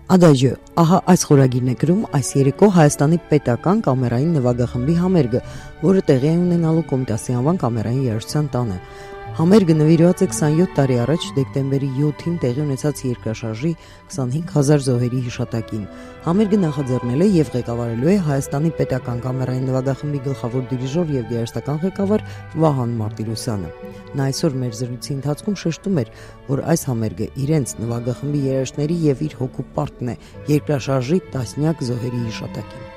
Ադաջո, ահա այս խորագիրն է գրում այս երեկո Հայաստանի պետական կամերային նվագախմբի համերգը, որը տեղի է ունենալու Կոմիտասի անվան կամերային երաժշտության տանը։ Համերգը նվիրված է 27 տարի առաջ դեկտեմբերի 7-ին տեղի ունեցած երկրաշարժի 25,000 զոհերի հիշատակին։ Համերգը նախաձեռնել է եւ ղեկավարելու է Հայաստանի պետական կամերային նվագախմբի գլխավոր դիրիժոր եւ երաժշտական ղեկավար Վահան Մարտիրոսյանը։ Նա այսօր մեր զրույցի ընթացքում շեշտում էր, որ այս համերգը իրենց նվագախմբի երաժիշտների եւ իր հոգու պարտն է երկրաշարժի տասնյակ զոհերի հիշատակին։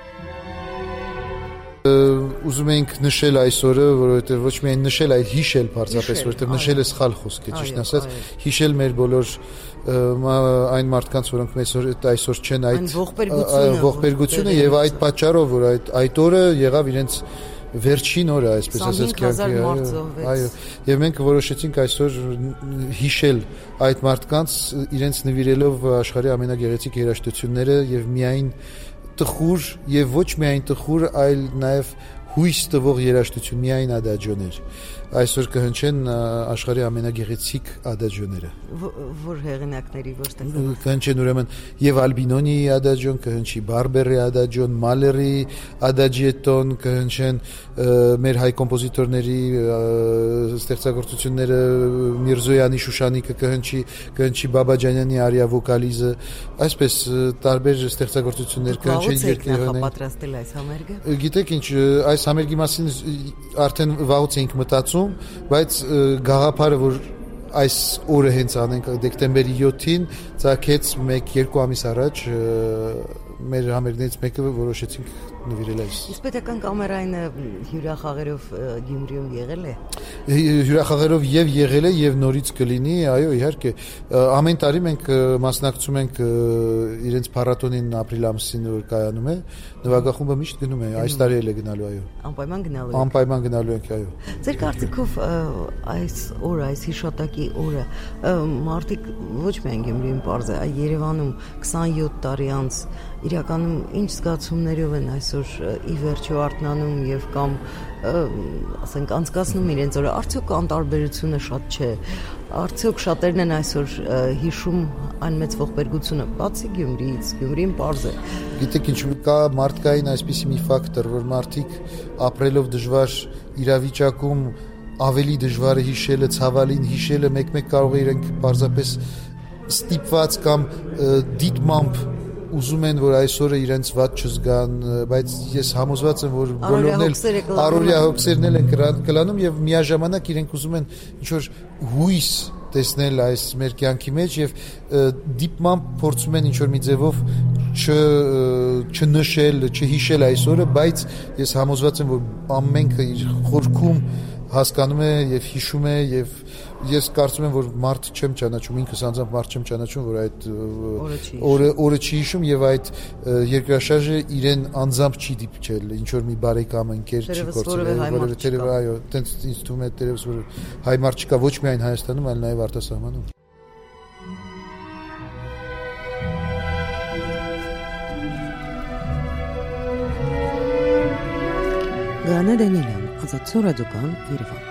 Ուզում ենք նշել այսօրը, որովհետև ոչ միայն նշել, այլ հիշել բարձրապես, որովհետև նշելը սխալ խոսք է, ճիշտ ասած, հիշել մեր բոլոր այն մարդկանց, որոնք այսօր չեն այդ ողբերգությունը եւ այդ պատճառով, որ այդ օրը եղավ իրենց վերջին օրը, այսպես ասած, կյանքի, այո, եւ մենք որոշեցինք այսօր հիշել այդ մարդկանց, իրենց նվիրելով աշխարհի ամենագեղեցիկ երաժշտությունները եւ միայն տխուր եւ ոչ միայն տխուր, այլ նաեւ հույս տվող երաժշտություն, միայն ադաջոներ։ Այսօր կհնչեն աշխարհի ամենագեղեցիկ ադաջոները։ Որ հեղինակների ոչ թե կհնչեն ուրեմն եւ Ալբինոնի ադաջոն, կհնչի Բարբերի ադաջոն, Մալերի ադաջետոն, կհնչեն մեր հայ կոմպոզիտորների ստեղծագործությունները, Միրզոյանի Շուշանիկը կհնչի Բաբաջանյանի արիա վոկալիզը, այսպես տարբեր ստեղծագործություններ կհնչեն երկրորդ պատրաստել այս համերգը։ Գիտեք ինչ, այս համերգի մասին արդեն վաղուց էինք մտածում, բայց գաղափարը, որ այս օրը հենց անենք դեկտեմբերի 7-ին, ծագեց 1-2 ամիս առաջ մեր համերգներից մեկը որոշեցինք նվիրել այս։ Իսկ պետական կամերայինը հյուրախաղերով Գյումրիում եղել է։ Հյուրախաղերով եւ եղել է եւ նորից կլինի, այո, իհարկե։ Ամեն տարի մենք մասնակցում ենք իրենց փառատոնին ապրիլ ամսին, որ կայանում է, նվագախումբը միշտ գնում է, այս տարի էլ է գնալու, այո։ Անպայման գնալու եք։ Անպայման գնալու ենք, այո։ Ձեր կարծիքով այս օրը, այս հիշատակի օրը մարդիկ ոչ միայն Գյումրիում պարզ է, այլ Երևանում 27 տարի անց իրականում ինչ զգացումներով են այսօր ի վերջո արթնանում եւ կամ ասենք անցկացնում իրենց օրը, արդյոք անտարբերությունը շատ չէ, արդյոք շատերն են այսօր հիշում այն մեծ ողբերգությունը, բացի Գյումրիից, Գյումրին պարզ է։ Գիտեք ինչ, կա մարդկային այսպիսի մի ֆակտոր, որ մարդիկ ապրելով դժվար իրավիճակում ավելի դժվար է հիշելը, ցավալին հիշելը, մեկ-մեկ կարող է իրենք պարզապես ստիպված կամ դիտմամբ ուզում են, որ այսօրը իրենց վատ չզգան, բայց ես համոզված եմ, որ բոլորն էլ առօրյա հոգսերն էլ են կլանում եւ միաժամանակ իրենք ուզում են ինչ-որ հույս տեսնել այս մեր կյանքի մեջ եւ դիպմամբ փորձում են ինչ-որ մի ձևով չնշել, չհիշել այսօրը, բայց ես համոզված եմ, որ ամենքը իր խորքում հասկանում է եւ հիշում է եւ ես կարծում եմ, որ մարդ չեմ ճանաչում, ինքս անձամբ մարդ չեմ ճանաչում, որ այդ օրը չի հիշում եւ այդ երկրաշարժը իրեն անձամբ չի դիպչել, ինչ որ մի բարեկամ ընկեր չի կորցրել, որովհետեւ այո, տենց ինձ թվում է դերևս որ հայ մարդ չկա ոչ միայն Հայաստանում, այլ նաեւ արտասահմանում։ Գաნა Դանիելյան, Ազատություն ռադիոկան, Երևան։